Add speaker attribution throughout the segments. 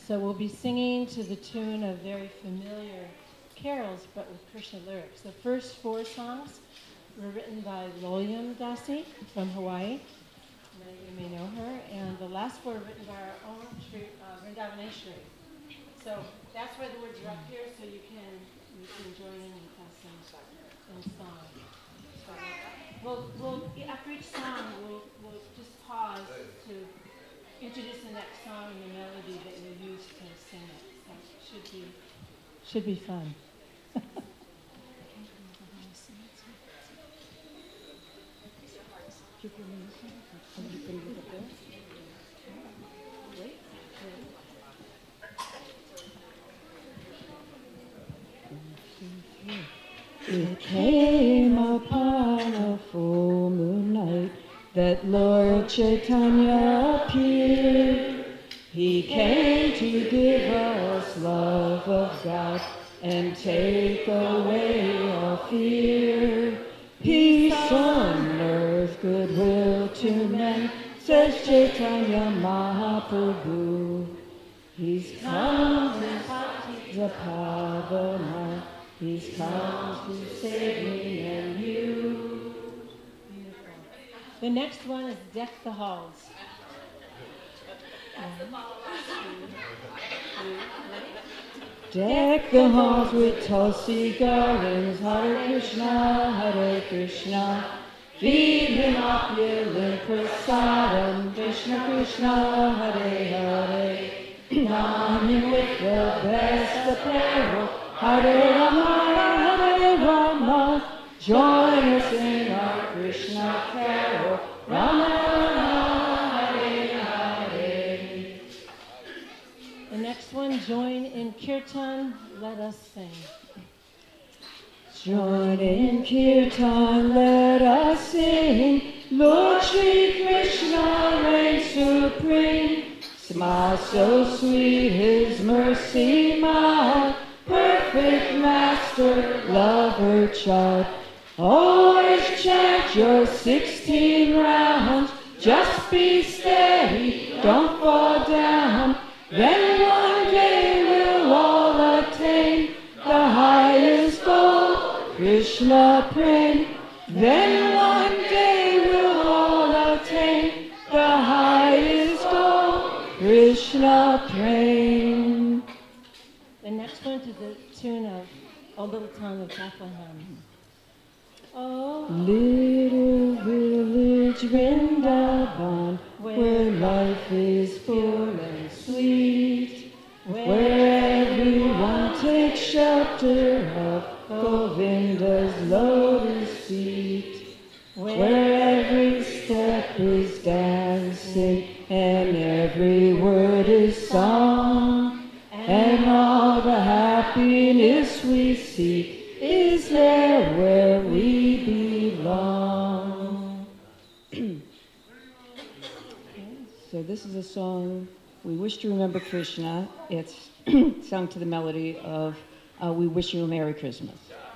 Speaker 1: So we'll be singing to the tune of very familiar carols, but with Krishna lyrics. The first 4 songs were written by Loyam Dasi from Hawaii. Many of you may know her. And the last 4 were written by our own Vrindavaneshwari. So that's why the words are up here, so you can join in with us in song. So after each song, we'll just pause to introduce the next song and the melody that you'll use to sing it. So it should be fun.
Speaker 2: It came upon a full moon night that Lord Chaitanya appeared. He came to give us love of God and take away all fear. Peace on earth, goodwill to men, says Chaitanya Mahaprabhu. He's come to the Pavana. He's come to save me and you.
Speaker 1: Beautiful. The next one is Deck the Halls.
Speaker 2: Deck the halls with Tulsi garlands, Hare Krishna. Feed him opulent prasadam, Krishna Krishna, Hare Hare. Don him with the best apparel, Hare Rama, Hare Rama. Join us in our Krishna carol, Rama Rama, Hare Hare.
Speaker 1: The next one, join in Kirtan, let us sing.
Speaker 2: Join in Kirtan, let us sing. Lord Shri Krishna reigns supreme. Smile so sweet, his mercy mild. Perfect master, lover, child. Always chant your 16 rounds. Just be steady, don't fall down. Then one day we'll all attain the highest goal, Krishna prem. Then one day we'll all attain the highest goal, Krishna prem.
Speaker 1: The next one to the tune of O Little Town of Bethlehem. Oh,
Speaker 2: little village Vrindavan, where life is full and sweet, where everyone takes shelter of Govinda's lotus feet, where every step is dancing and every word is song, and all the happiness we seek is there where we belong. So this is a song, We Wish to Remember Krishna. It's sung to the melody of We Wish You a Merry Christmas.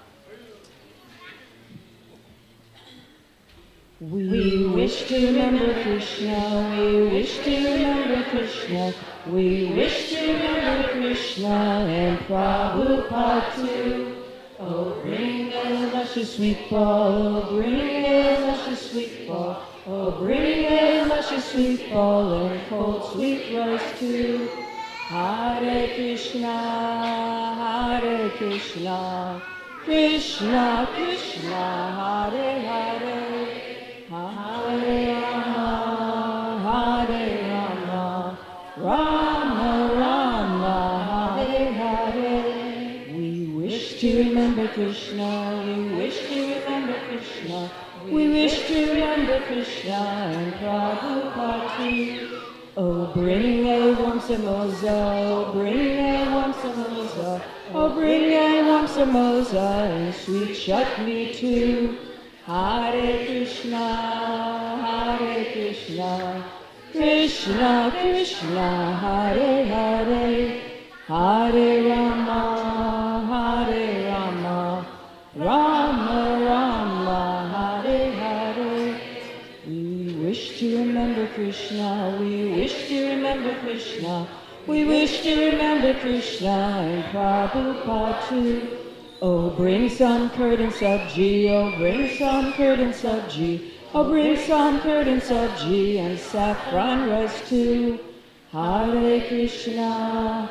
Speaker 2: We wish to remember Krishna, we wish to remember Krishna, we wish to remember Krishna and Prabhupada too. Oh, bring a luscious sweet ball, oh, bring a luscious sweet ball, oh, bring a luscious sweet ball and cold sweet rice too. Hare Krishna, Hare Krishna, Krishna Krishna, Hare Hare, Hare Rama, Hare Rama, Rama Rama, Hare Hare. We wish to remember Krishna, we wish to remember Krishna, we wish to remember Krishna and Prabhupada too. Oh, bring a warm samosa, oh, bring a warm samosa, oh, bring a warm samosa and sweet chutney too. Hare Krishna, Hare Krishna, Krishna Krishna, Hare Hare, Hare Rama, Hare Rama, Rama Rama, Hare Hare. We wish to remember Krishna, we wish to remember Krishna, We wish to remember Krishna and Prabhupada too. Oh, bring some curd and sabji, oh, bring some curd and sabji, oh, bring some curd and sabji and saffron rice too. Hare Krishna,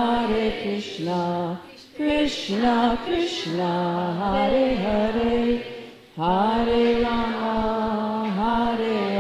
Speaker 2: Krishna Krishna, Hare Hare, Hare Rama,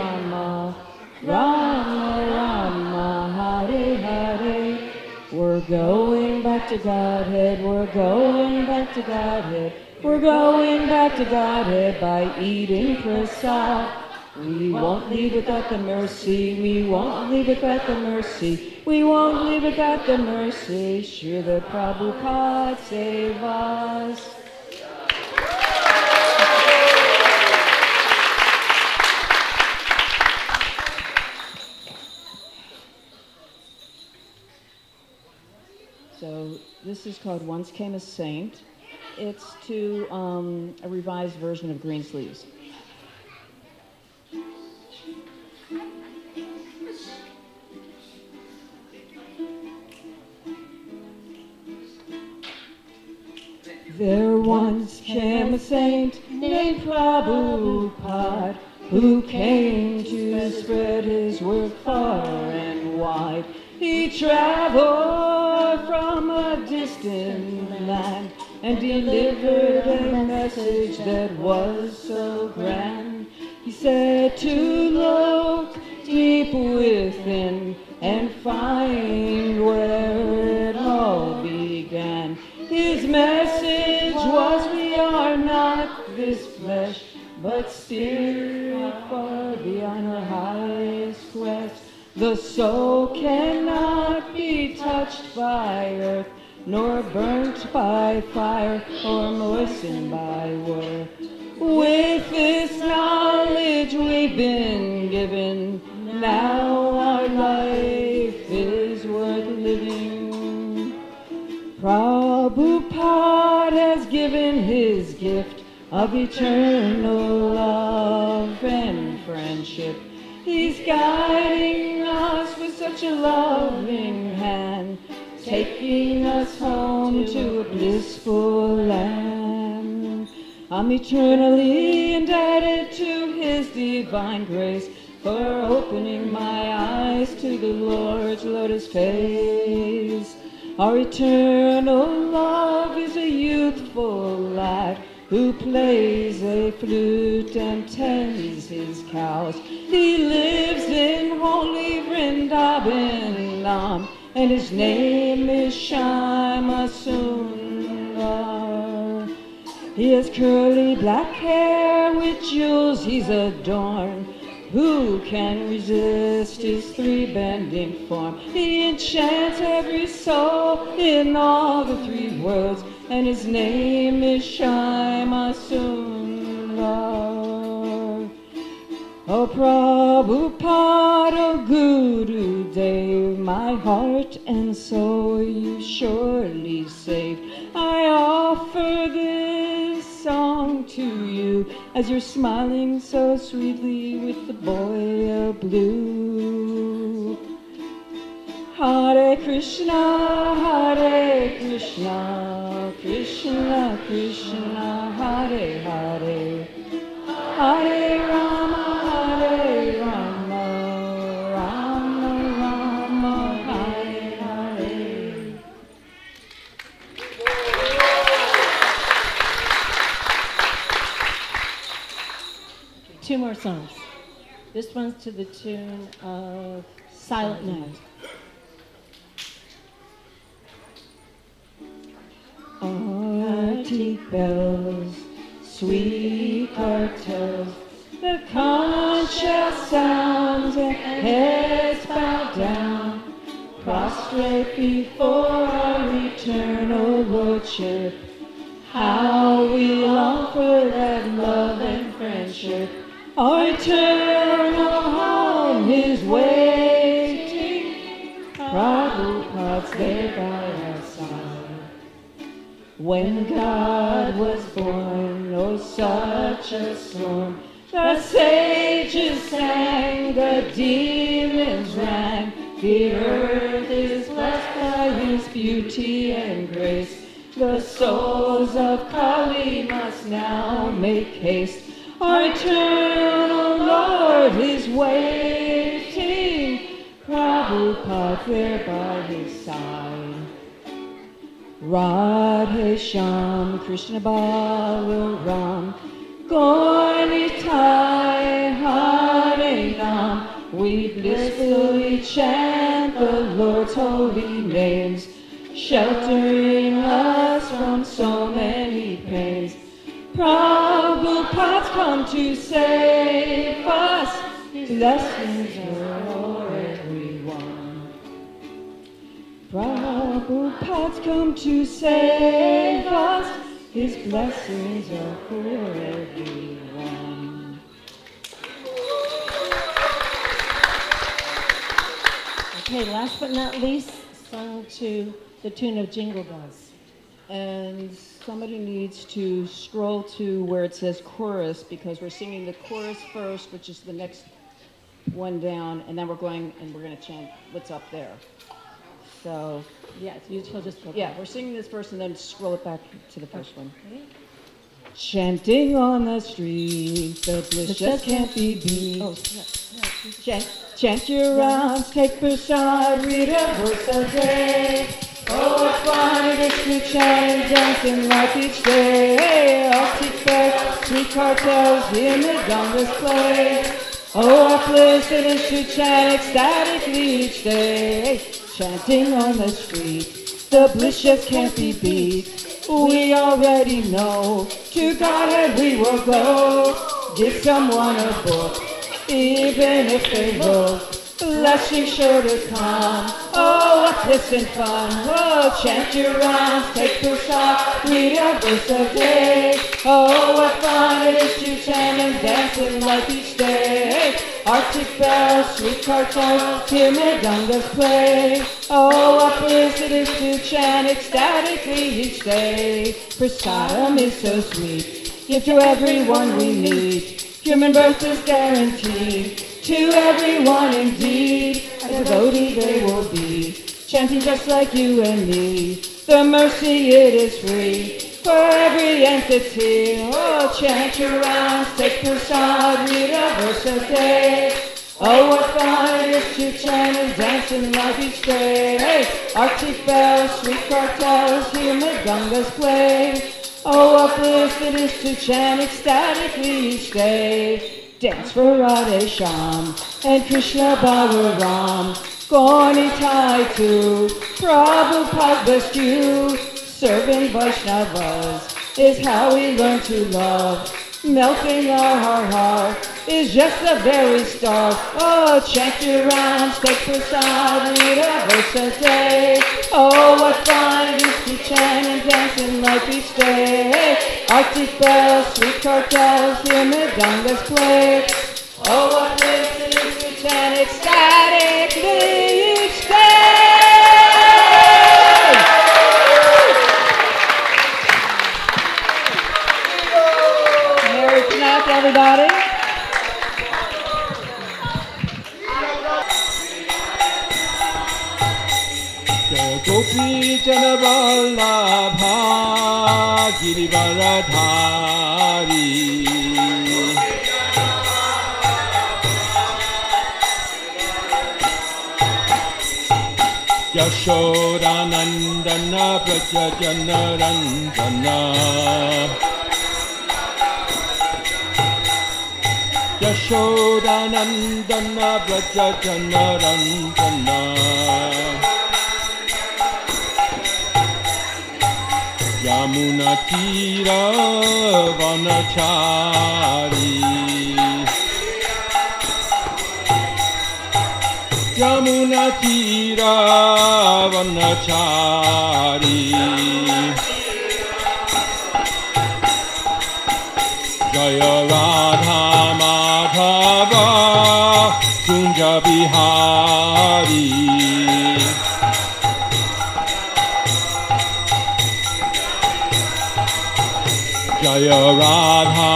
Speaker 2: Rama Rama, Hare Hare. We're going back to Godhead, we're going back to Godhead, we're going back to Godhead by eating prasad. We won't leave without the mercy, we won't leave without the mercy, we won't leave without the mercy. Srila Prabhupada save us. So this is called Once Came a Saint. It's to a revised version of Greensleeves. There once came a saint named Prabhupada who came to spread his work far and wide. He traveled from a distant land and delivered a message that was so grand. He said to look deep within and find where it all began. His message was, we are not this flesh, but spirit far beyond our highest quest. The soul cannot be touched by earth, nor burnt by fire, or moistened by war. With this knowledge we've been given, now our life is worth living. Prabhupada has given his gift of eternal love and friendship. He's guiding us with such a loving hand, taking us home to a blissful land. I'm eternally indebted to his divine grace for opening my eyes to the Lord's lotus face. Our eternal love is a youthful lad who plays a flute and tends his cows. He lives in holy Vrindavan, and his name is Shama Sundar. He has curly black hair with jewels he's adorned. Who can resist his three-bending form? He enchants every soul in all the three worlds, and his name is Shama Sundar. Oh Prabhupada, oh Guru Dev, my heart and soul you surely saved. I offer this song to you as you're smiling so sweetly with the boy of blue. Hare Krishna, Krishna Krishna, Hare Hare, Hare Rama, Rama Rama, Hare Hare.
Speaker 1: Two more songs. This one's to the tune of Silent Night.
Speaker 2: Arctic bells, sweet cartels, the conch shell sounds and heads bowed down, prostrate before our eternal Lordship. How we long for that love and friendship. Our eternal home is waiting. Prabhupada's there by our side. When God was born, oh such a storm, the sages sang, the demons ran, The earth is blessed by his beauty and grace. The souls of Kali must now make haste. Our eternal Lord is waiting. Prabhupada there by his side. Radhe Shyam, Krishna Balaram, Gaur Nitai Hare Nam. We blissfully chant the Lord's holy names, sheltering us from so many pains. Prabhupada's come to save us. Blessings are for everyone. Prabhupada's come to save us. His blessings are for everyone.
Speaker 1: Okay, last but not least, sung to the tune of Jingle Bells.
Speaker 2: And somebody needs to scroll to where it says chorus, because we're singing the chorus first, which is the next one down, and then we're going to chant what's up there. So,
Speaker 1: Yes, you'll just go.
Speaker 2: yeah, we're singing this first and then scroll it back to the first one.
Speaker 1: Okay.
Speaker 2: Chanting on the street, the bliss just can't be beat.
Speaker 1: Oh, yeah.
Speaker 2: Chant your rounds, take prasad, read a verse a day. Oh, what fun it is to chant and dance in life each day. I'll teach fair, sweet cartels, hear Mridangas play. Oh, what bliss it is to chant ecstatically each day. Chanting on the street, the bliss just can't be beat. We already know, to Godhead we will go. Give someone a book, even if they look blessings sure to come. Oh, what bliss and fun. Oh, chant your rounds, take prasad, read a verse a day. Oh, what fun it is to chant and dance in life each day. Arctic bells, sweet cartels, hear Mridangas play. Oh, what bliss it is to chant ecstatically each day. Prasadam is so sweet, give to everyone we meet. Human birth is guaranteed, to everyone indeed. A devotee they will be, chanting just like you and me. The mercy it is free, for every entity. Oh, chant your rounds, take prasad, read a verse a day. Oh, what fun it is to chant and dance in life each day. Arctic bells, sweet cartels, hear Mridangas play. Oh, what bliss it is to chant ecstatically each day. Dance for Radhe Shyam and Krishna Balaram. Gaur Nitai too, Prabhupada blessed you. Serving Vaishnavas is how we learn to love. Melting our heart is just the very start. Oh, chant your rounds, take prasad, read a verse a day. Oh, what fun it is to chant and dance in life each day. Arctic bells, sweet cartels, hear Mridangas play. Oh, what bliss it is to chant ecstatically each day. Merry Knack, everybody.
Speaker 3: Gopi Jana Vallabha Girivaradhari Yashodanandana Prajajana Ranjana Yashodanandana Prajajana Ranjana Yamuna Tira Vanachari Yamuna Tira Vanachari Jaya Radha Madhava Kunja Bihari Jaya Radha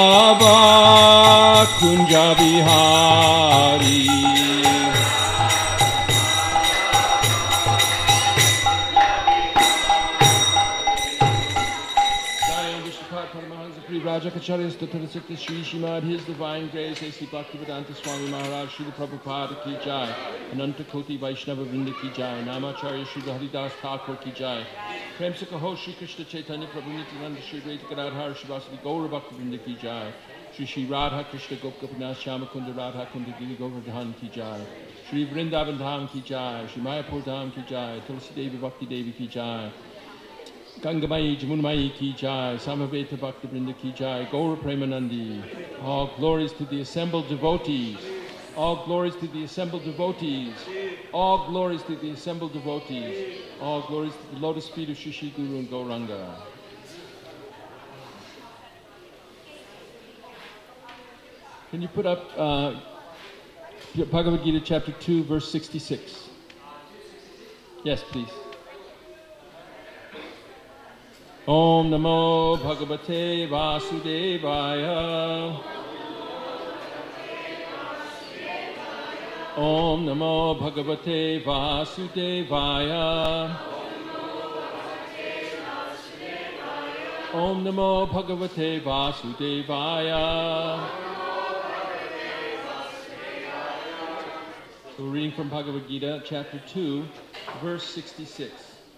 Speaker 3: Madhava Kunja Bihari Rajakacharya Stattasita Sri Shrimad, His Divine Grace, A.C. Bhaktivedanta Swami Maharaj, Srila Prabhupada Ki Jai, Ananta Koti Vaishnava Vrinda Ki Jai, Namacharya Sri Haridas Thakur Ki Jai, Prem Se Kaho Shri Krishna Chaitanya Prabhu Nityananda Shri Advaita Gadadhar Shri Vasudeva Gaura Bhakti Vrinda Ki Jai, Shri Shri Radha Krishna Gop Gopinath Shama Kunda Radha Kunda Giri Govardhan Ki Jai, Shri Vrindavan Dham Ki Jai, Shri Mayapur Dham Ki Jai, Tulsi Devi Bhakti Devi Ki Jai, Gangamai Jamunmai Ki Jai, Samaveta Bhakti Vrinda Ki Jai, Gaura Premanandi. All glories to the assembled devotees. All glories to the assembled devotees. All glories to the assembled devotees. All glories to the lotus feet of Shri Shri Guru and Gauranga. Can you put up Bhagavad Gita chapter 2, verse 66? Yes, please. Om Namo Bhagavate Vasudevaya. Om Namo Bhagavate Vasudevaya. Om Namo Bhagavate Vasudevaya. So we're reading from Bhagavad Gita, chapter 2, verse 66.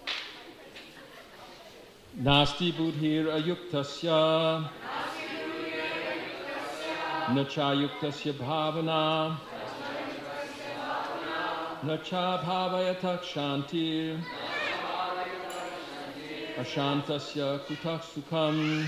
Speaker 3: Nasti buddhir ayuktasya nacha yuktasya bhavana nacha bhavayatak shantir ashantasya kutak sukham.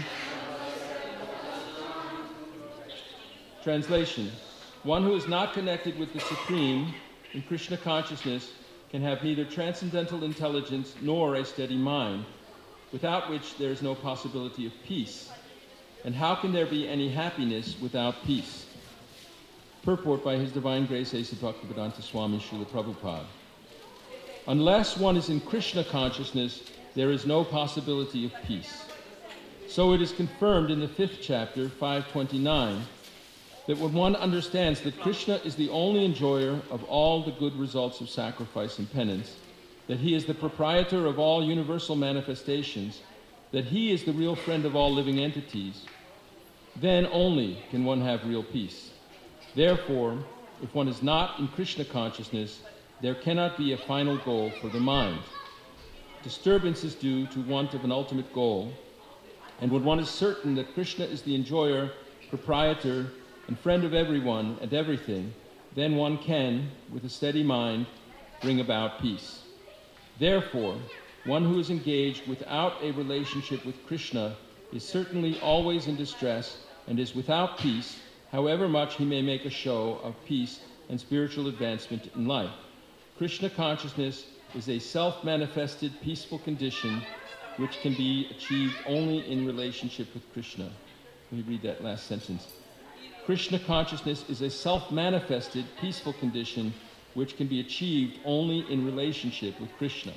Speaker 3: Translation. One who is not connected with the Supreme in Krishna consciousness can have neither transcendental intelligence nor a steady mind, without which there is no possibility of peace. And how can there be any happiness without peace? Purport by His Divine Grace A.C. Bhaktivedanta Swami Srila Prabhupada. Unless one is in Krishna consciousness, there is no possibility of peace. So it is confirmed in the 5th chapter, 529, that when one understands that Krishna is the only enjoyer of all the good results of sacrifice and penance, that He is the proprietor of all universal manifestations, that He is the real friend of all living entities, then only can one have real peace. Therefore, if one is not in Krishna consciousness, there cannot be a final goal for the mind. Disturbance is due to want of an ultimate goal, and when one is certain that Krishna is the enjoyer, proprietor, and friend of everyone and everything, then one can, with a steady mind, bring about peace. Therefore, one who is engaged without a relationship with Krishna is certainly always in distress and is without peace, however much he may make a show of peace and spiritual advancement in life. Krishna consciousness is a self-manifested peaceful condition which can be achieved only in relationship with Krishna. Let me read that last sentence. Krishna consciousness is a self-manifested peaceful condition which can be achieved only in relationship with Krishna.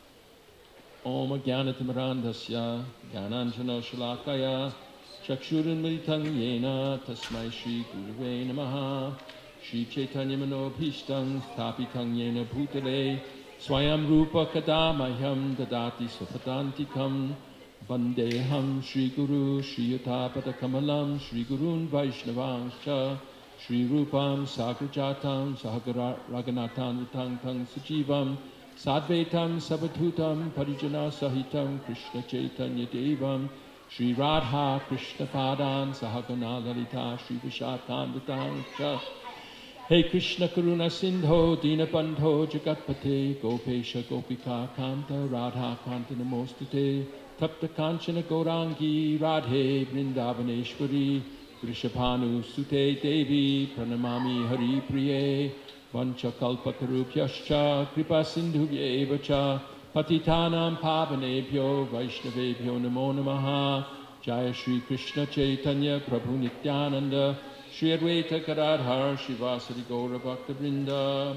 Speaker 3: Om Jnanatimirandasya Jnananjana Shalakaya Chakshurinmritam Yena Tasmai Shri Gurave Namaha Shri Chaitanya Manobhishtam Sthapitam Yena Bhutale Swayam Rupa Kadamahyam Dadati Swapadantikam Vandeham Shri Guru Shri Yatapada Kamalam Shri Gurun Vaishnavanscha Shri Rupam Sagrajatam Sahagara Raghunathan Vitang Tang Sujivam Sadvetam Sabatutam Parijana Sahitam Krishna Chaitanya Devam Shri Radha Krishna Padan Sahagana Lalita Shri Vishakam Vitang Cha Hey Krishna Karuna Sindho Dinabandho Jagatpate Gopesha Gopika Kanta Radha Kanta Namostate Tapta Kanchana Gaurangi Radhe Vrindavaneshwari Vrishabhanu Sute Devi Pranamami Hari Priye Vanchakalpatarubhyascha Kripa Sindhubhye Vacha Patitanam Pavanebhyo Vaishnavebhyo Namo Namaha Jaya Shri Krishna Chaitanya Prabhu Nityananda Shri Advaita Gadadhar Shivasari Gaura Bhakta Vrinda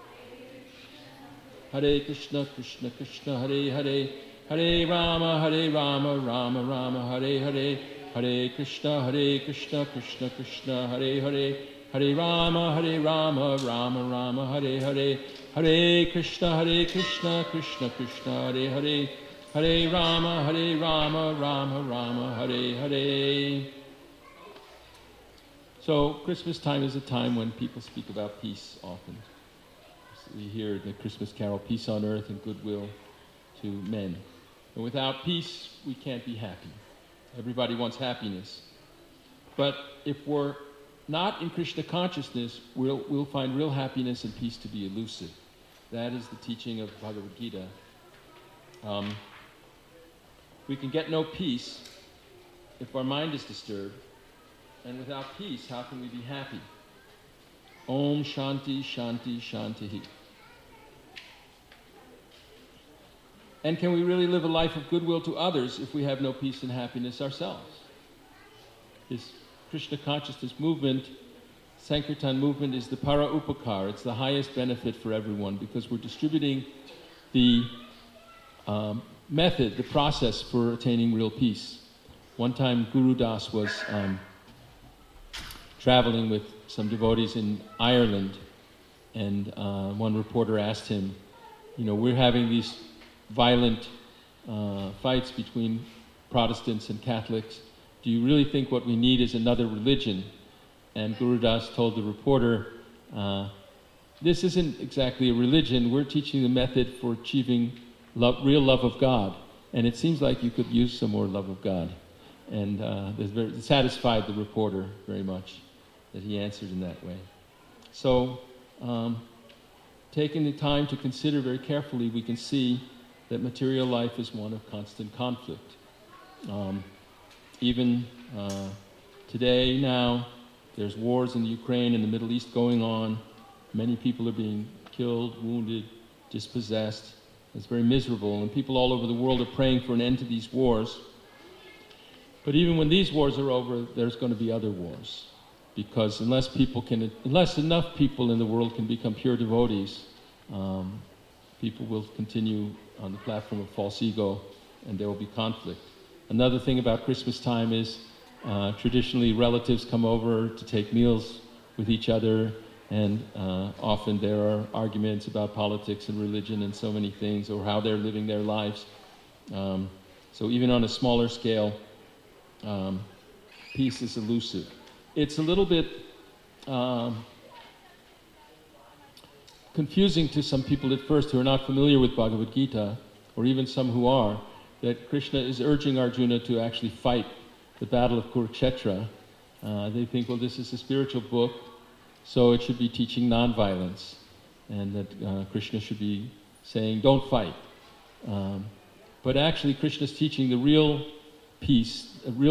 Speaker 3: Hare Krishna Krishna Krishna Hare Hare Hare Rama Rama Rama Hare Hare Hare Krishna Krishna Krishna Hare Hare Hare Rama Rama Rama Hare Hare Hare Krishna Krishna Krishna Hare Hare Hare Rama, Rama Rama, Hare Hare. So Christmas time is a time when people speak about peace often. We hear the Christmas carol, peace on earth and goodwill to men. And without peace, we can't be happy. Everybody wants happiness. But if we're not in Krishna consciousness, we'll find real happiness and peace to be elusive. That is the teaching of Bhagavad Gita. We can get no peace if our mind is disturbed. And without peace, how can we be happy? Om Shanti Shanti Shanti. And can we really live a life of goodwill to others if we have no peace and happiness ourselves? This Krishna consciousness movement, Sankirtan movement, is the para upakar. It's the highest benefit for everyone because we're distributing the method, the process for attaining real peace. One time Guru Das was traveling with some devotees in Ireland, and one reporter asked him, we're having these violent fights between Protestants and Catholics. Do you really think what we need is another religion? And Guru Das told the reporter, this isn't exactly a religion. We're teaching the method for achieving real love of God. And it seems like you could use some more love of God. And it satisfied the reporter very much that he answered in that way. So, taking the time to consider very carefully, we can see that material life is one of constant conflict. Even today, now, there's wars in the Ukraine and the Middle East going on. Many people are being killed, wounded, dispossessed. It's very miserable, and people all over the world are praying for an end to these wars. But even when these wars are over, there's going to be other wars. Because unless enough people in the world can become pure devotees, people will continue on the platform of false ego, and there will be conflict. Another thing about Christmas time is traditionally relatives come over to take meals with each other, and often there are arguments about politics and religion and so many things, or how they're living their lives. So even on a smaller scale, peace is elusive. It's a little bit confusing to some people at first who are not familiar with Bhagavad Gita, or even some who are, that Krishna is urging Arjuna to actually fight the battle of Kurukshetra. They think, well, this is a spiritual book, so it should be teaching nonviolence, and that Krishna should be saying, don't fight. But actually, Krishna's teaching the real peace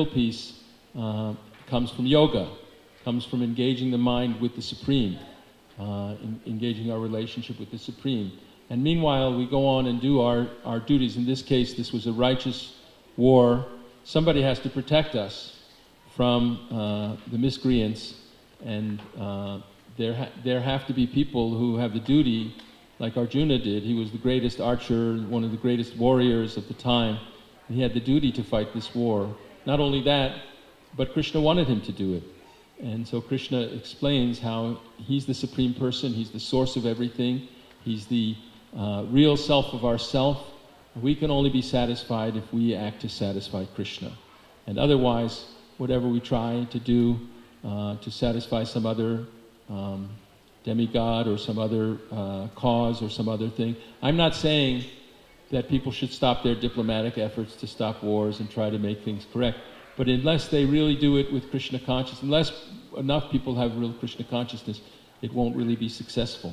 Speaker 3: comes from yoga, comes from engaging the mind with the Supreme, engaging our relationship with the Supreme. And meanwhile, we go on and do our duties. In this case, this was a righteous war. Somebody has to protect us from the miscreants, and there have to be people who have the duty, like Arjuna did. He was the greatest archer, one of the greatest warriors of the time. He had the duty to fight this war. Not only that, but Krishna wanted him to do it. And so Krishna explains how he's the supreme person, he's the source of everything, he's the real self of ourself. We can only be satisfied if we act to satisfy Krishna. And otherwise, whatever we try to do to satisfy some other demigod or some other cause or some other thing. I'm not saying that people should stop their diplomatic efforts to stop wars and try to make things correct. But unless they really do it with Krishna consciousness, unless enough people have real Krishna consciousness, it won't really be successful.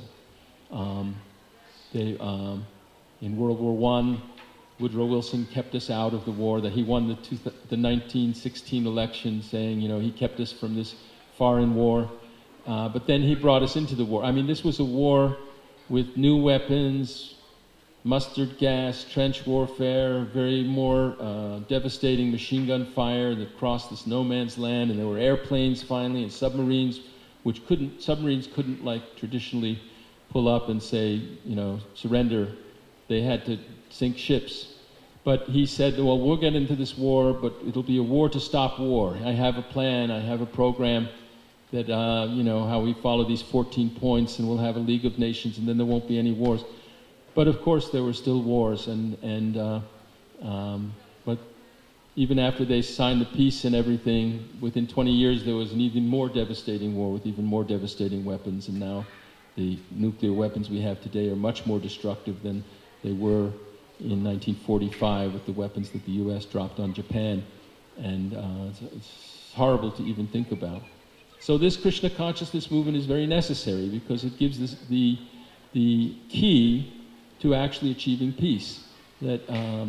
Speaker 3: In World War I, Woodrow Wilson kept us out of the war, that he won the 1916 election, saying, he kept us from this foreign war. But then he brought us into the war. I mean, this was a war with new weapons, mustard gas, trench warfare, very more devastating machine gun fire that crossed this no man's land, and there were airplanes finally and submarines, submarines couldn't like traditionally pull up and say, surrender. They had to sink ships. But he said, well, we'll get into this war, but it'll be a war to stop war. I have a plan, I have a program that, how we follow these 14 points, and we'll have a League of Nations, and then there won't be any wars. But of course, there were still wars, and But even after they signed the peace and everything, within 20 years there was an even more devastating war with even more devastating weapons, and now the nuclear weapons we have today are much more destructive than they were in 1945 with the weapons that the U.S. dropped on Japan. And it's horrible to even think about. So this Krishna consciousness movement is very necessary because it gives us the key to actually achieving peace. That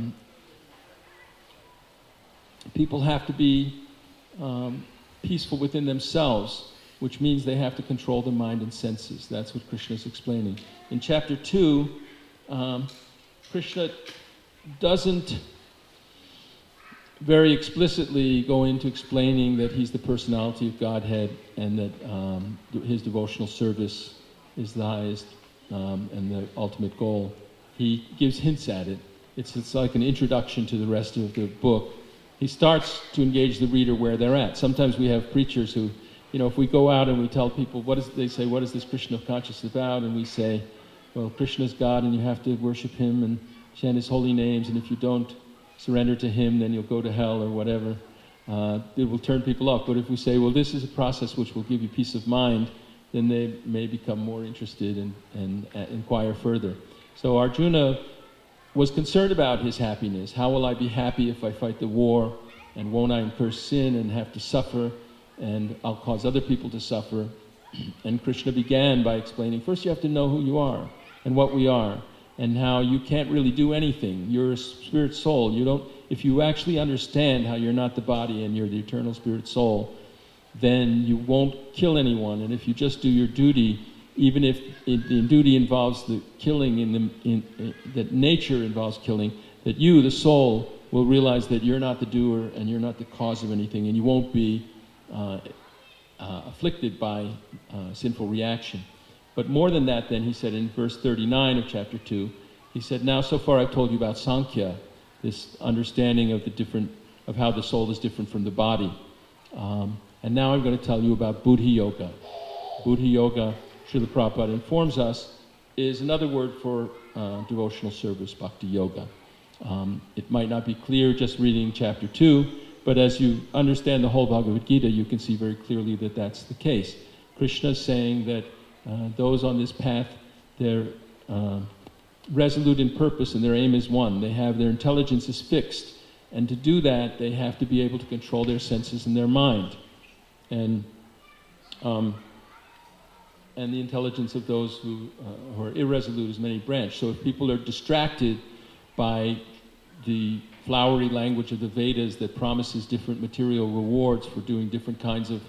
Speaker 3: people have to be peaceful within themselves, which means they have to control the mind and senses. That's what Krishna is explaining. In chapter 2, Krishna doesn't very explicitly go into explaining that he's the personality of Godhead and that his devotional service is the highest and the ultimate goal. He gives hints at it. It's like an introduction to the rest of the book. He starts to engage the reader where they're at. Sometimes we have preachers who, if we go out and we tell people, they say, what is this Krishna consciousness about? And we say, well, Krishna's God and you have to worship him and chant his holy names, and if you don't surrender to him, then you'll go to hell or whatever. It will turn people off. But if we say, well, this is a process which will give you peace of mind, then they may become more interested and inquire further. So Arjuna was concerned about his happiness. How will I be happy if I fight the war? And won't I incur sin and have to suffer? And I'll cause other people to suffer. And Krishna began by explaining, first you have to know who you are and what we are, and how you can't really do anything. You're a spirit soul. If you actually understand how you're not the body and you're the eternal spirit soul, then you won't kill anyone. And if you just do your duty, even if the duty involves the killing, that nature involves killing, that you, the soul, will realize that you're not the doer and you're not the cause of anything, and you won't be afflicted by sinful reaction. But more than that, then, he said in verse 39 of chapter 2, he said, now so far I've told you about Sankhya, this understanding of how the soul is different from the body. And now I'm going to tell you about Buddhi Yoga. Buddhi Yoga, Srila Prabhupada informs us, is another word for devotional service, Bhakti Yoga. It might not be clear just reading chapter 2, but as you understand the whole Bhagavad Gita, you can see very clearly that that's the case. Krishna is saying that those on this path, they're resolute in purpose and their aim is one. Their intelligence is fixed. And to do that, they have to be able to control their senses and their mind. And the intelligence of those who are irresolute is many branched. So if people are distracted by the flowery language of the Vedas that promises different material rewards for doing different kinds of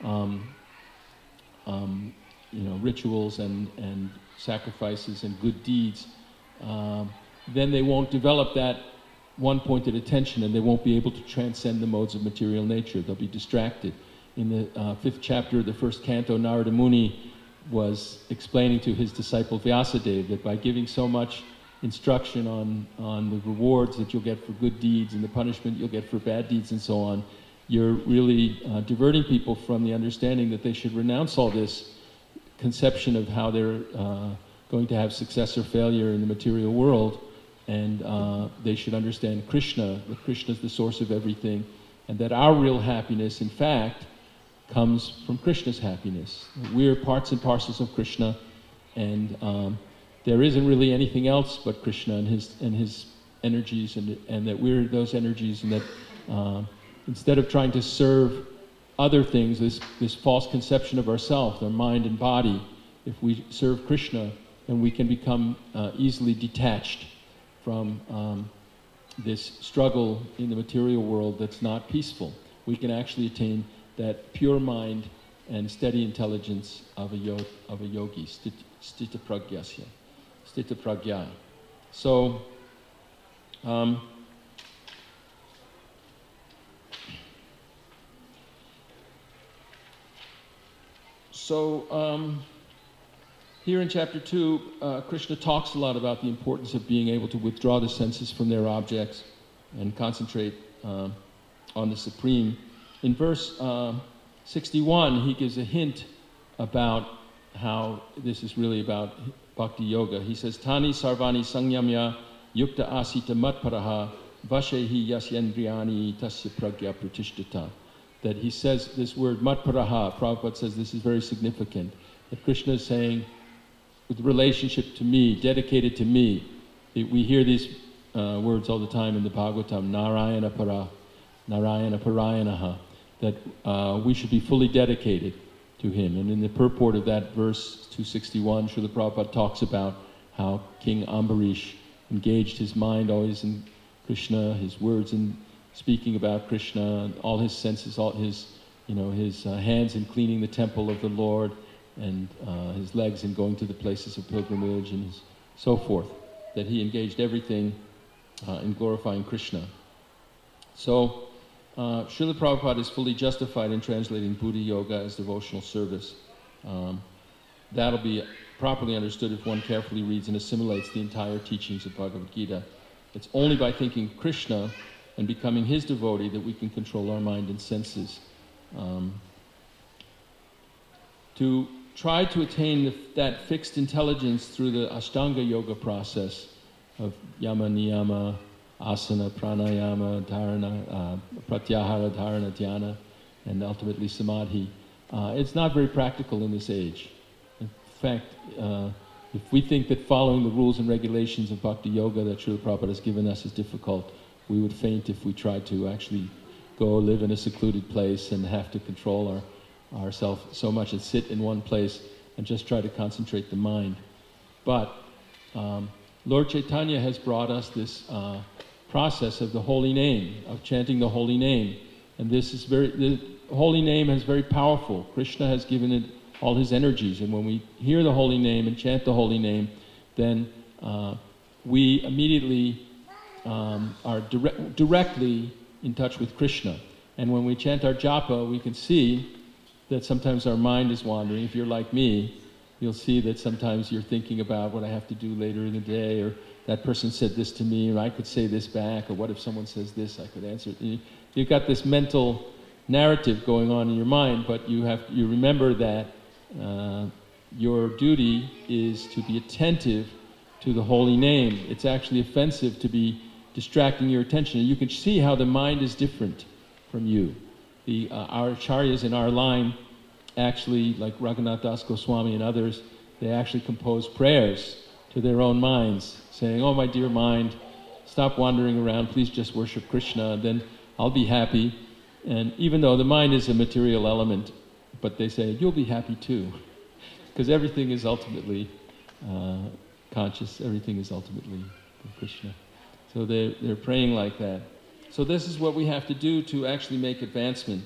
Speaker 3: rituals and sacrifices and good deeds, then they won't develop that one-pointed attention and they won't be able to transcend the modes of material nature. They'll be distracted. In the 5th chapter of the 1st canto, Narada Muni was explaining to his disciple Vyasadeva that by giving so much instruction on the rewards that you'll get for good deeds and the punishment you'll get for bad deeds and so on, you're really diverting people from the understanding that they should renounce all this conception of how they're going to have success or failure in the material world, and they should understand Krishna, that Krishna is the source of everything, and that our real happiness, in fact, comes from Krishna's happiness. We're parts and parcels of Krishna, and there isn't really anything else but Krishna and his energies, and that we're those energies, and that instead of trying to serve other things, this false conception of ourselves, our mind and body, if we serve Krishna, then we can become easily detached from this struggle in the material world that's not peaceful. We can actually attain that pure mind and steady intelligence of a yogi, stita pragyasya, stita pragya. So, here in chapter 2, Krishna talks a lot about the importance of being able to withdraw the senses from their objects and concentrate on the Supreme. In verse 61, he gives a hint about how this is really about Bhakti Yoga. He says, Tani sarvani sangyamya yukta asita matparaha Vashehi yasyendriyani tasya pragya pratishtata. That he says this word matparaha, Prabhupada says this is very significant. That Krishna is saying, with relationship to me, dedicated to me. We hear these words all the time in the Bhagavatam, Narayana para, Narayana parayanaha, that we should be fully dedicated to him. And in the purport of that verse 261, Srila Prabhupada talks about how King Ambarish engaged his mind always in Krishna, his words in speaking about Krishna, all his senses, all his hands in cleaning the temple of the Lord, and his legs in going to the places of pilgrimage, and so forth. That he engaged everything in glorifying Krishna. So, Srila Prabhupada is fully justified in translating Buddha Yoga as devotional service. That'll be properly understood if one carefully reads and assimilates the entire teachings of Bhagavad Gita. It's only by thinking Krishna and becoming his devotee that we can control our mind and senses. To try to attain that fixed intelligence through the Ashtanga Yoga process of Yama, Niyama, Asana, Pranayama, Dharana, Pratyahara, Dharana, Dhyana, and ultimately Samadhi. It's not very practical in this age. In fact, if we think that following the rules and regulations of Bhakti Yoga that Srila Prabhupada has given us is difficult, we would faint if we tried to actually go live in a secluded place and have to control ourselves so much and sit in one place and just try to concentrate the mind. But Lord Chaitanya has brought us this process of the holy name, of chanting the holy name. And the holy name is very powerful. Krishna has given it all his energies. And when we hear the holy name and chant the holy name, then we immediately are directly in touch with Krishna. And when we chant our japa, we can see that sometimes our mind is wandering. If you're like me, you'll see that sometimes you're thinking about what I have to do later in the day, or that person said this to me, or I could say this back, or what if someone says this, I could answer it. You've got this mental narrative going on in your mind, but you remember that your duty is to be attentive to the holy name. It's actually offensive to be distracting your attention. And you can see how the mind is different from you. Our acharyas in our line actually, like Raghunath Das Goswami and others, they actually compose prayers to their own minds, saying, "Oh, my dear mind, stop wandering around, please just worship Krishna, and then I'll be happy." And even though the mind is a material element, but they say, "You'll be happy too," because everything is ultimately conscious, everything is ultimately Krishna. So they're praying like that. So this is what we have to do to actually make advancement.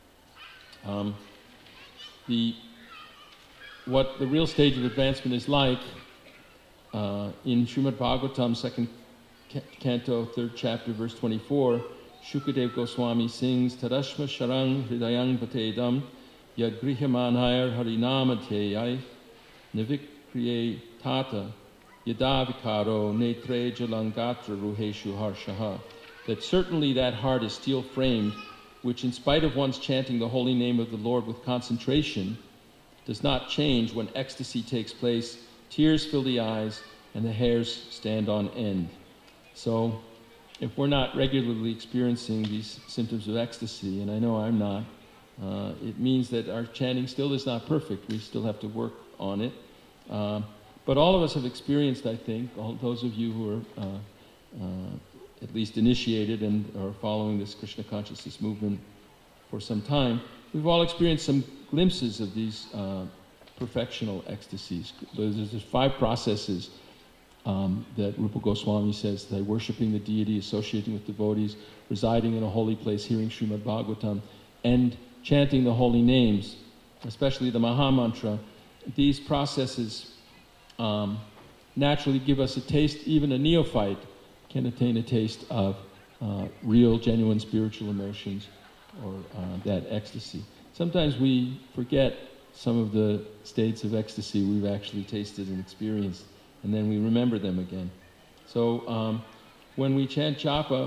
Speaker 3: What the real stage of advancement is like, in Srimad Bhagavatam, 2nd canto, 3rd chapter, verse 24, Shukadev Goswami sings, Tadashma Sharang Hridayang Patedam Yagrihamanayar Harinamadhyayai Nivikriye Tata Yadavikaro Netre Jalangatra Ruheshu Harshaha. That certainly that heart is steel-framed, which in spite of one's chanting the holy name of the Lord with concentration, does not change when ecstasy takes place, tears fill the eyes, and the hairs stand on end. So, if we're not regularly experiencing these symptoms of ecstasy, and I know I'm not, it means that our chanting still is not perfect. We still have to work on it. But all of us have experienced, I think, all those of you who are at least initiated and are following this Krishna consciousness movement for some time, we've all experienced some glimpses of these perfectional ecstasies. There's 5 processes that Rupa Goswami says, that worshipping the deity, associating with devotees, residing in a holy place, hearing Srimad Bhagavatam, and chanting the holy names, especially the Maha Mantra. These processes naturally give us a taste. Even a neophyte can attain a taste of real, genuine spiritual emotions, or that ecstasy. Sometimes we forget some of the states of ecstasy we've actually tasted and experienced, and then we remember them again. So when we chant japa,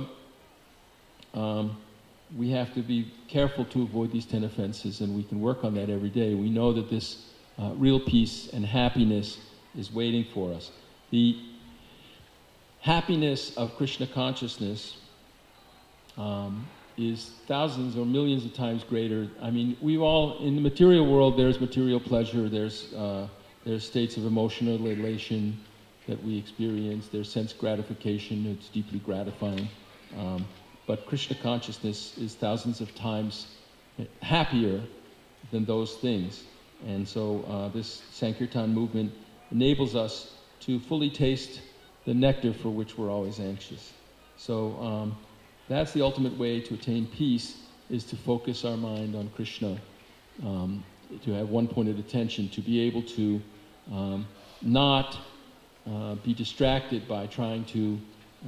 Speaker 3: we have to be careful to avoid these 10 offenses, and we can work on that every day. We know that this real peace and happiness is waiting for us. The happiness of Krishna consciousness is thousands or millions of times greater. I mean, we all, in the material world, there's material pleasure, there's states of emotional elation that we experience, there's sense gratification, it's deeply gratifying. But Krishna consciousness is thousands of times happier than those things. And so this Sankirtan movement enables us to fully taste the nectar for which we're always anxious. So that's the ultimate way to attain peace, is to focus our mind on Krishna, to have one-pointed attention, to be able to not be distracted by trying to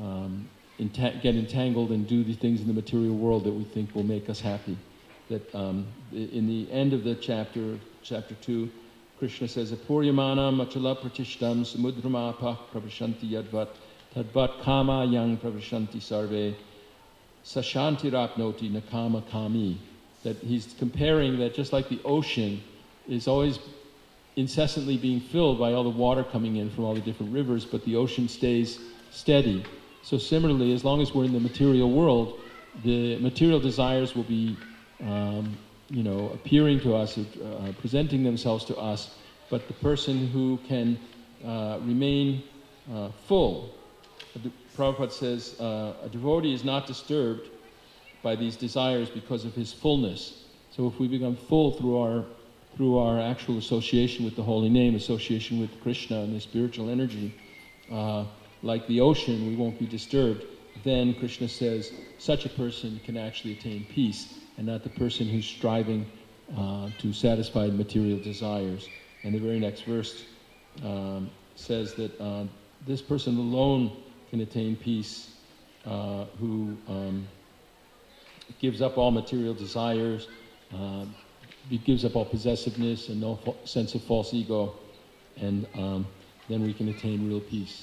Speaker 3: get entangled and do the things in the material world that we think will make us happy. That in the end of the chapter 2, Krishna says, Apuryamanam achala pratishtam samudramapa pravashanti yadvat tadvat kama yang pravashanti sarve sashantirapnoti nakama kami. That he's comparing that just like the ocean is always incessantly being filled by all the water coming in from all the different rivers, but the ocean stays steady. So similarly, as long as we're in the material world, the material desires will be appearing to us, presenting themselves to us, but the person who can remain full, Prabhupada says, a devotee is not disturbed by these desires because of his fullness. So if we become full through our actual association with the holy name, association with Krishna and the spiritual energy, like the ocean, we won't be disturbed. Then Krishna says such a person can actually attain peace, and not the person who's striving to satisfy material desires. And the very next verse says that this person alone can attain peace, who gives up all material desires, gives up all possessiveness and no sense of false ego, and then we can attain real peace.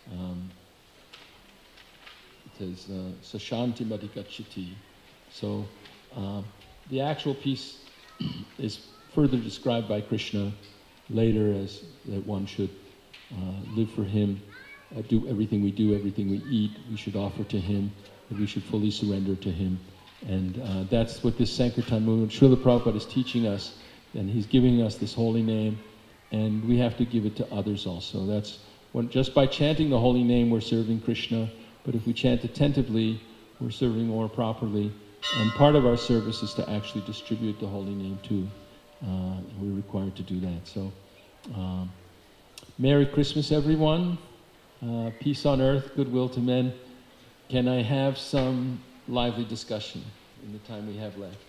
Speaker 3: It says, Sashanti madhikachiti. So the actual peace is further described by Krishna later as that one should live for him, do everything we do, everything we eat, we should offer to him, that we should fully surrender to him. And that's what this Sankirtan movement, Srila Prabhupada is teaching us, and he's giving us this holy name, and we have to give it to others also. That's just by chanting the holy name, we're serving Krishna, but if we chant attentively, we're serving more properly. And part of our service is to actually distribute the holy name too. We're required to do that. So, Merry Christmas, everyone. Peace on earth, goodwill to men. Can I have some lively discussion in the time we have left?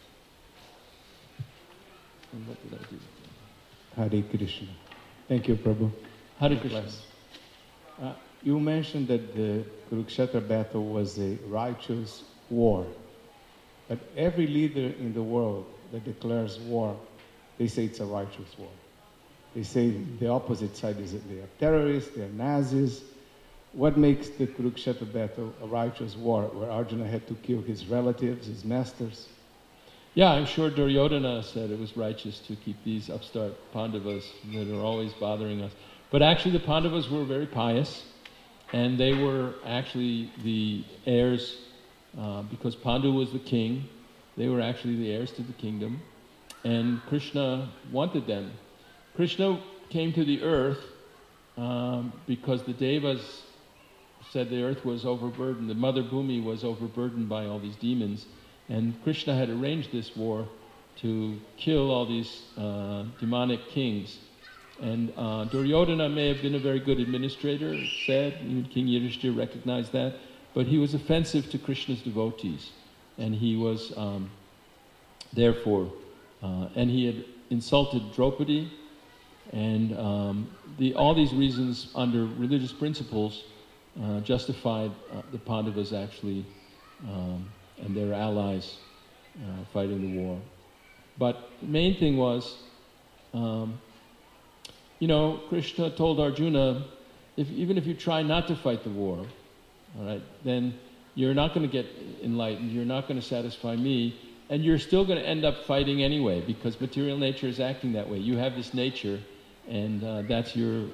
Speaker 3: And what did I do?
Speaker 4: Hare Krishna. Thank you, Prabhu.
Speaker 3: Hare Krishna.
Speaker 4: You mentioned that the Kurukshetra battle was a righteous war. But every leader in the world that declares war, they say it's a righteous war. They say the opposite side is that they are terrorists, they are Nazis. What makes the Kurukshetra battle a righteous war, where Arjuna had to kill his relatives, his masters?
Speaker 3: Yeah, I'm sure Duryodhana said it was righteous to keep these upstart Pandavas that are always bothering us. But actually the Pandavas were very pious, and they were actually the heirs, because Pandu was the king, they were actually the heirs to the kingdom, and Krishna wanted them. Krishna came to the earth because the Devas said the earth was overburdened, the mother Bhumi was overburdened by all these demons, and Krishna had arranged this war to kill all these demonic kings. And Duryodhana may have been a very good administrator, it's said, even King Yudhishthira recognized that, but he was offensive to Krishna's devotees, and he was therefore, and he had insulted Draupadi, and all these reasons under religious principles justified the Pandavas actually and their allies fighting the war. But the main thing was, Krishna told Arjuna, even if you try not to fight the war, all right, then you're not going to get enlightened, you're not going to satisfy me, and you're still going to end up fighting anyway, because material nature is acting that way. You have this nature, and that's your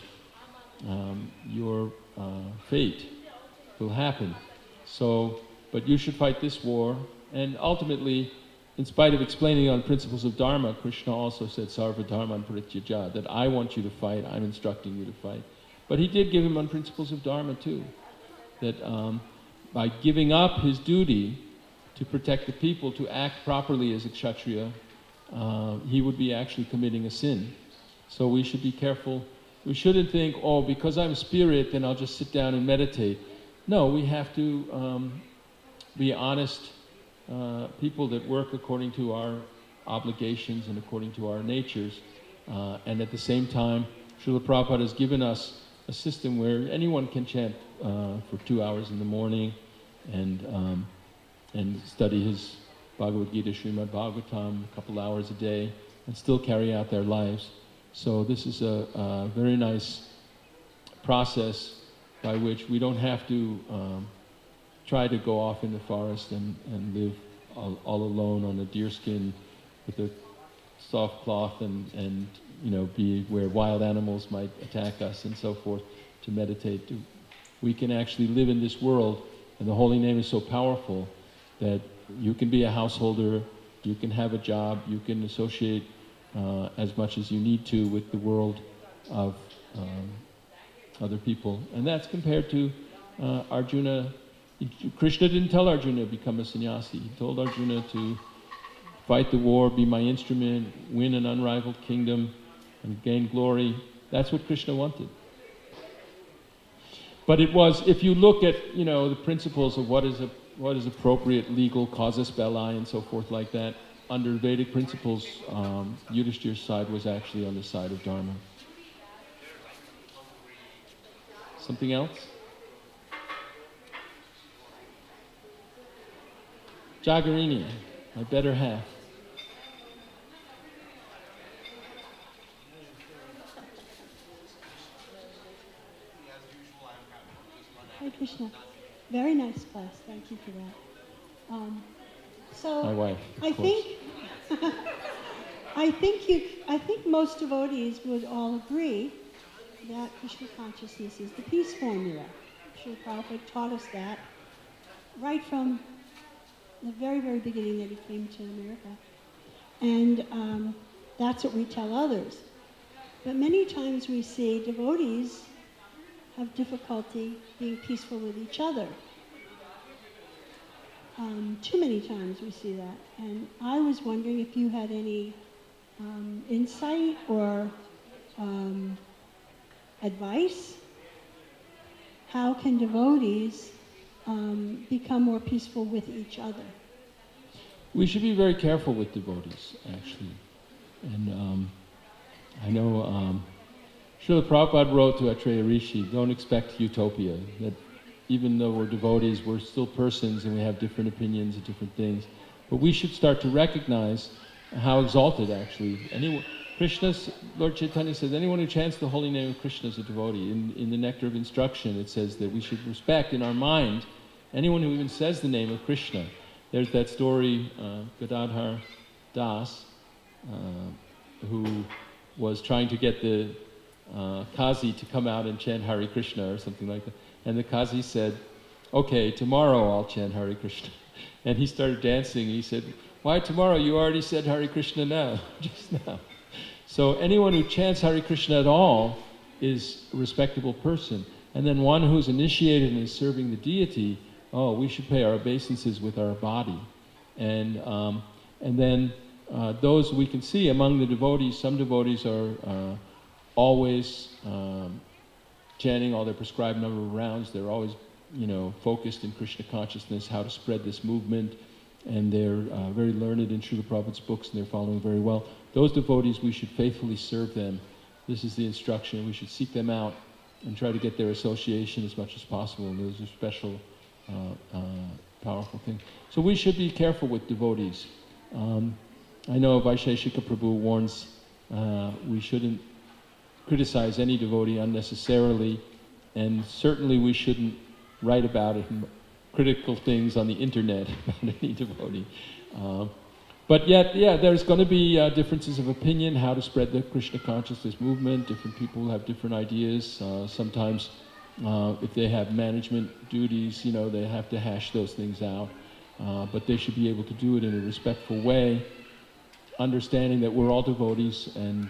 Speaker 3: fate will happen. So, but you should fight this war. And ultimately, in spite of explaining on principles of Dharma, Krishna also said, Sarva Dharman Parityaja, that I want you to fight, I'm instructing you to fight. But he did give him on principles of Dharma too, that by giving up his duty to protect the people, to act properly as a Kshatriya, he would be actually committing a sin. So we should be careful. We shouldn't think, oh, because I'm a spirit, then I'll just sit down and meditate. No, we have to be honest people that work according to our obligations and according to our natures. And at the same time, Srila Prabhupada has given us a system where anyone can chant for 2 hours in the morning and study his Bhagavad Gita, Srimad Bhagavatam, a couple hours a day, and still carry out their lives. So this is a very nice process by which we don't have to try to go off in the forest and live all alone on a deerskin with a soft cloth and be where wild animals might attack us and so forth to meditate. We can actually live in this world, and the holy name is so powerful that you can be a householder, you can have a job, you can associate as much as you need to with the world of other people. And that's compared to Arjuna. Krishna didn't tell Arjuna to become a sannyasi. He told Arjuna to fight the war, be my instrument, win an unrivaled kingdom, and gain glory. That's what Krishna wanted. But it was, if you look at, the principles of what is appropriate legal casus belli and so forth like that, under Vedic principles, Yudhishthir's side was actually on the side of Dharma. Something else? Jagarini, my better half.
Speaker 5: Hare Krishna. Very nice class. Thank you for that.
Speaker 3: My wife.
Speaker 5: I think most devotees would all agree that Krishna consciousness is the peace formula. Srila Prabhupada taught us that right from the very, very beginning that he came to America. And that's what we tell others. But many times we see devotees have difficulty being peaceful with each other. Too many times we see that. And I was wondering if you had any insight or advice. How can devotees become more peaceful with each other?
Speaker 3: We should be very careful with devotees, actually. And I know Srila Prabhupada wrote to Atreya Rishi, don't expect utopia, that even though we're devotees, we're still persons and we have different opinions and different things. But we should start to recognize how exalted, actually. Lord Chaitanya says, anyone who chants the holy name of Krishna is a devotee. In the Nectar of Instruction, it says that we should respect in our mind anyone who even says the name of Krishna. There's that story, Gadadhar Das, who was trying to get the Kazi to come out and chant Hare Krishna or something like that. And the Kazi said, okay, tomorrow I'll chant Hare Krishna. And he started dancing. He said, why tomorrow? You already said Hare Krishna now, just now. So anyone who chants Hare Krishna at all is a respectable person. And then one who's initiated and is serving the deity, we should pay our obeisances with our body. And then those we can see among the devotees, some devotees are always chanting all their prescribed number of rounds. They're always, focused in Krishna consciousness, how to spread this movement, and they're very learned in Srila Prabhupada's books, and they're following very well. Those devotees, we should faithfully serve them. This is the instruction. We should seek them out and try to get their association as much as possible, and those are special, powerful things. So we should be careful with devotees. I know Vaisheshika Prabhu warns we shouldn't criticize any devotee unnecessarily, and certainly we shouldn't write about it, critical things on the internet about any devotee. But yet, there's going to be differences of opinion, how to spread the Krishna consciousness movement. Different people have different ideas. Sometimes If they have management duties, they have to hash those things out. But they should be able to do it in a respectful way, understanding that we're all devotees, and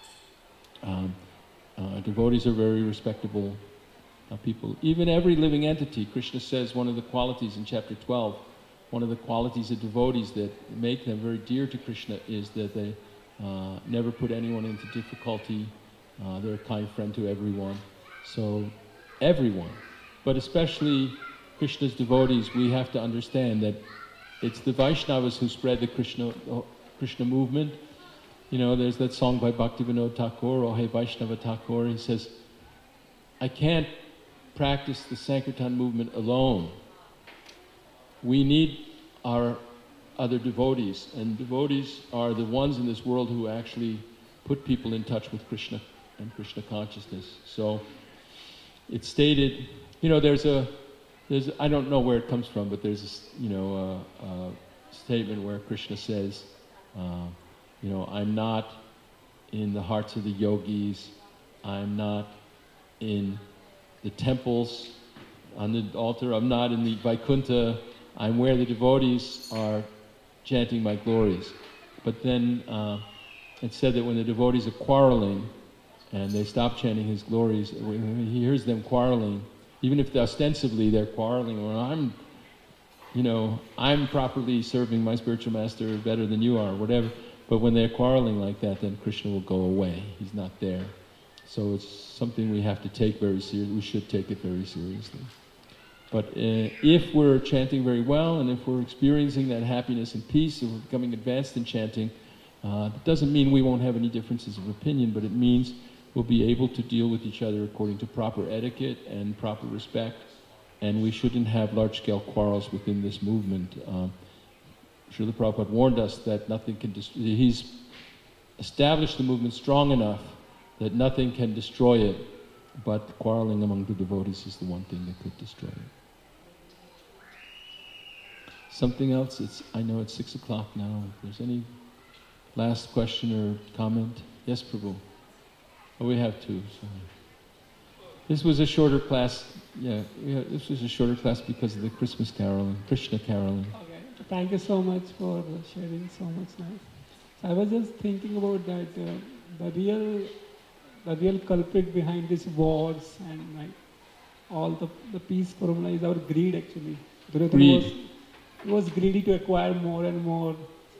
Speaker 3: devotees are very respectable people. Even every living entity, Krishna says one of the qualities in chapter 12, one of the qualities of devotees that make them very dear to Krishna is that they never put anyone into difficulty. They're a kind friend to everyone. So everyone, but especially Krishna's devotees, we have to understand that it's the Vaishnavas who spread the Krishna movement. There's that song by Bhaktivinoda Thakur, Oh Hey Vaishnava Thakur. He says, I can't practice the Sankirtan movement alone. We need our other devotees, and devotees are the ones in this world who actually put people in touch with Krishna and Krishna consciousness. So it's stated, there's I don't know where it comes from, but there's a statement where Krishna says, I'm not in the hearts of the yogis, I'm not in the temples, on the altar, I'm not in the Vaikuntha, I'm where the devotees are chanting my glories. But then it's said that when the devotees are quarreling and they stop chanting his glories, when he hears them quarreling, even if ostensibly they're quarreling, or I'm properly serving my spiritual master better than you are, whatever. But when they're quarreling like that, then Krishna will go away. He's not there. So it's something we have to take very seriously. We should take it very seriously. But if we're chanting very well, and if we're experiencing that happiness and peace, and we're becoming advanced in chanting, it doesn't mean we won't have any differences of opinion, but it means we'll be able to deal with each other according to proper etiquette and proper respect, and we shouldn't have large-scale quarrels within this movement. Srila Prabhupada warned us that nothing can he's established the movement strong enough that nothing can destroy it, but quarreling among the devotees is the one thing that could destroy it. Something else? I know it's 6 o'clock now. If there's any last question or comment? Yes, Prabhu. Oh, we have two. Sorry. This was a shorter class. This was a shorter class because of the Christmas caroling, Krishna caroling.
Speaker 6: Okay. Thank you so much for sharing so much nice. I was just thinking about that the real culprit behind these wars and all the peace formula is our greed actually.
Speaker 3: Greed.
Speaker 6: He was greedy to acquire more and more.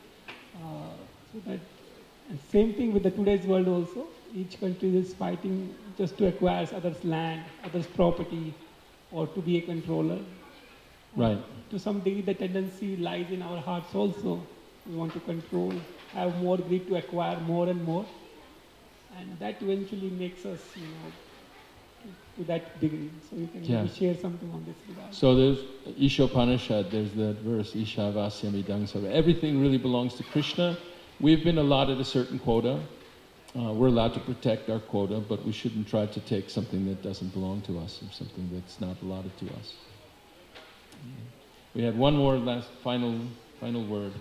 Speaker 6: And same thing with the today's world also. Each country is fighting just to acquire others' land, others' property, or to be a controller.
Speaker 3: Right.
Speaker 6: To some degree, the tendency lies in our hearts also. We want to control, have more greed to acquire more and more. And that eventually makes us, to that degree. So you can maybe share something on this regard.
Speaker 3: So there's Ishopanishad, there's that verse, Isha Vasyami Dangsava. Everything really belongs to Krishna. We've been allotted a certain quota. We're allowed to protect our quota, but we shouldn't try to take something that doesn't belong to us, or something that's not allotted to us. We had one more final word.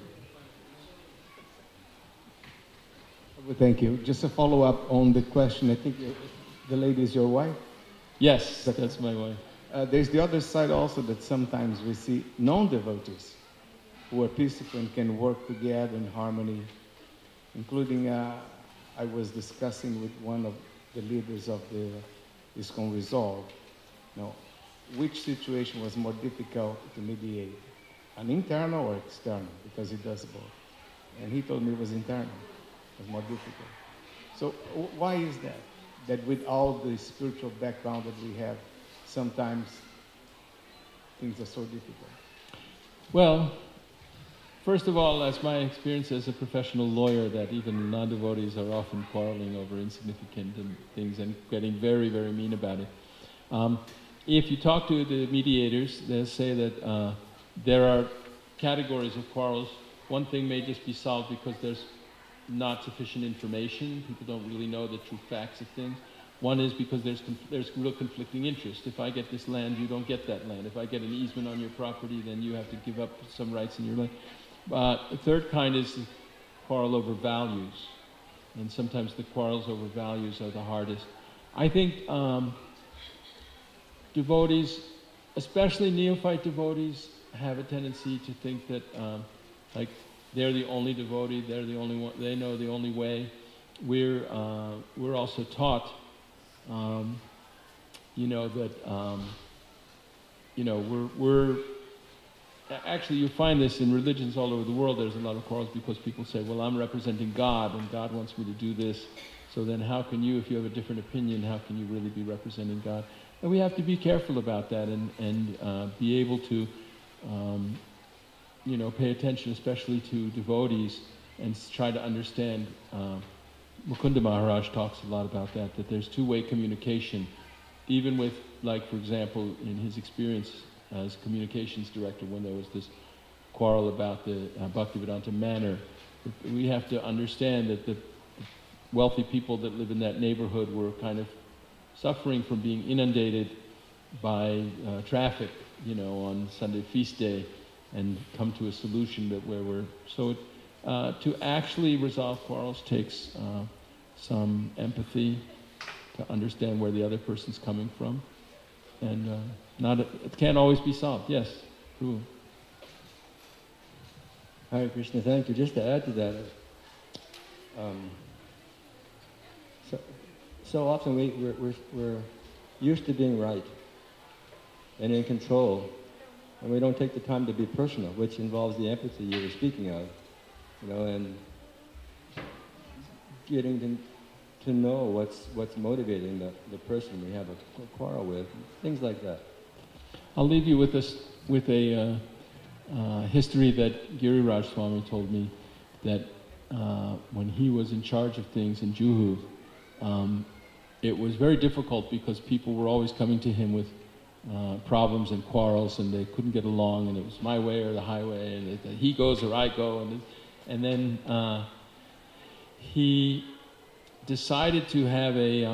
Speaker 4: Well, thank you. Just a follow-up on the question. I think the lady is your wife?
Speaker 3: Yes, that's my wife.
Speaker 4: There's the other side also, that sometimes we see non-devotees who are peaceful and can work together in harmony, including I was discussing with one of the leaders of the ISKCON Resolve, which situation was more difficult to mediate, an internal or external, because he does both. And he told me it was internal. It was more difficult. So why is that? That with all the spiritual background that we have, sometimes things are so difficult?
Speaker 3: Well, first of all, that's my experience as a professional lawyer, that even non-devotees are often quarreling over insignificant things and getting very, very mean about it. If you talk to the mediators, they'll say that there are categories of quarrels. One thing may just be solved because there's not sufficient information. People don't really know the true facts of things. One is because there's real conflicting interest. If I get this land, you don't get that land. If I get an easement on your property, then you have to give up some rights in your land. The third kind is the quarrel over values. And sometimes the quarrels over values are the hardest. I think devotees, especially neophyte devotees, have a tendency to think that like they're the only devotee, they're the only one, they know the only way. We're also taught, that we're actually, you find this in religions all over the world. There's a lot of quarrels because people say, well, I'm representing God and God wants me to do this. So then how can you, if you have a different opinion, how can you really be representing God? And we have to be careful about that and be able to, pay attention especially to devotees and try to understand. Mukunda Maharaj talks a lot about that there's two-way communication, even with, like, for example, in his experience as communications director, when there was this quarrel about the Bhaktivedanta Manor, we have to understand that the wealthy people that live in that neighborhood were kind of suffering from being inundated by traffic, on Sunday feast day, and come to a solution to actually resolve quarrels takes some empathy to understand where the other person's coming from, and it can't always be solved. Yes, Prabhu.
Speaker 7: Hare Krishna, thank you. Just to add to that, so often we're used to being right and in control, and we don't take the time to be personal, which involves the empathy you were speaking of, and getting to know what's motivating the person we have a quarrel with, things like that.
Speaker 3: I'll leave you with a history that Giriraj Swami told me, that when he was in charge of things in Juhu, it was very difficult because people were always coming to him with problems and quarrels, and they couldn't get along, and it was my way or the highway, and he goes or I go, and then he decided to have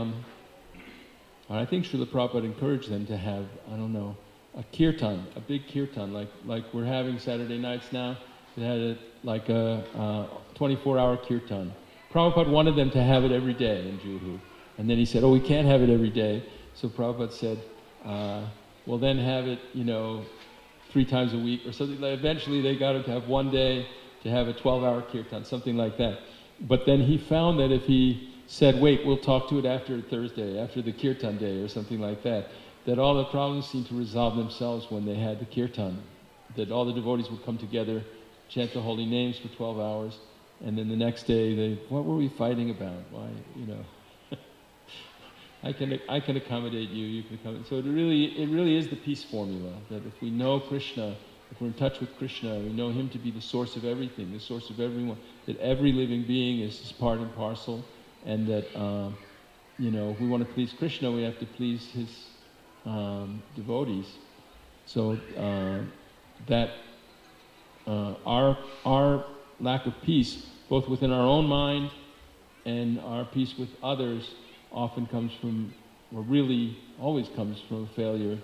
Speaker 3: I think Srila Prabhupada encouraged them to have, a kirtan, a big kirtan, like we're having Saturday nights now. They had a 24-hour kirtan. Prabhupada wanted them to have it every day in Juhu. And then he said, we can't have it every day. So Prabhupada said, well, then have it, 3 times a week or something. Eventually they got him to have one day to have a 12-hour kirtan, something like that. But then he found that if he said, wait, we'll talk to it after Thursday, after the kirtan day or something like that all the problems seemed to resolve themselves when they had the kirtan. That all the devotees would come together, chant the holy names for 12 hours, and then the next day what were we fighting about? Why, I can accommodate you, you can accommodate. So it really is the peace formula, that if we know Krishna, if we're in touch with Krishna, we know him to be the source of everything, the source of everyone, that every living being is his part and parcel, and that, if we want to please Krishna, we have to please his devotees. So that our lack of peace, both within our own mind and our peace with others, often comes from, or really always comes from, a failure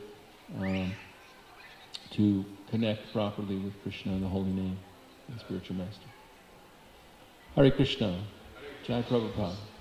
Speaker 3: to connect properly with Krishna and the holy name and spiritual master. Hare Krishna. Jai Prabhupada.